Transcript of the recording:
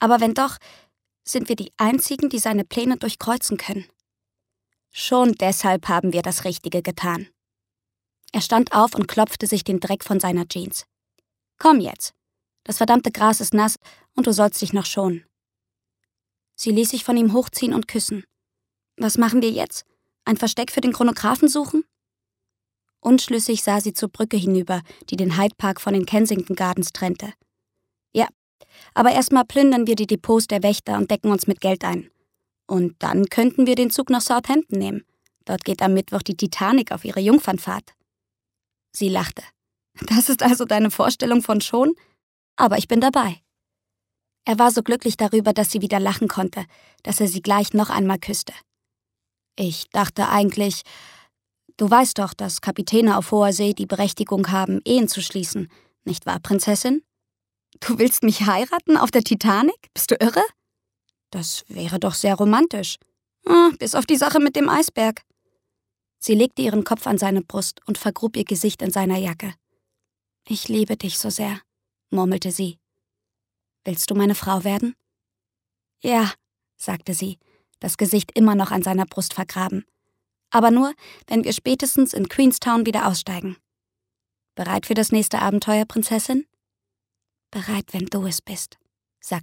Aber wenn doch, sind wir die Einzigen, die seine Pläne durchkreuzen können. Schon deshalb haben wir das Richtige getan. Er stand auf und klopfte sich den Dreck von seiner Jeans. Komm jetzt. Das verdammte Gras ist nass und du sollst dich noch schonen. Sie ließ sich von ihm hochziehen und küssen. Was machen wir jetzt? Ein Versteck für den Chronographen suchen? Unschlüssig sah sie zur Brücke hinüber, die den Hyde Park von den Kensington Gardens trennte. Ja, aber erstmal plündern wir die Depots der Wächter und decken uns mit Geld ein. Und dann könnten wir den Zug nach Southampton nehmen. Dort geht am Mittwoch die Titanic auf ihre Jungfernfahrt. Sie lachte. Das ist also deine Vorstellung von schon? Aber ich bin dabei. Er war so glücklich darüber, dass sie wieder lachen konnte, dass er sie gleich noch einmal küsste. Ich dachte eigentlich, du weißt doch, dass Kapitäne auf hoher See die Berechtigung haben, Ehen zu schließen, nicht wahr, Prinzessin? Du willst mich heiraten auf der Titanic? Bist du irre? Das wäre doch sehr romantisch. Bis auf die Sache mit dem Eisberg. Sie legte ihren Kopf an seine Brust und vergrub ihr Gesicht in seiner Jacke. Ich liebe dich so sehr, murmelte sie. Willst du meine Frau werden? Ja, sagte sie, das Gesicht immer noch an seiner Brust vergraben. Aber nur, wenn wir spätestens in Queenstown wieder aussteigen. Bereit für das nächste Abenteuer, Prinzessin? Bereit, wenn du es bist.